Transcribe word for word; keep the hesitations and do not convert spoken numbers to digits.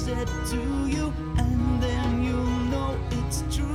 said to you, and then you'll know it's true.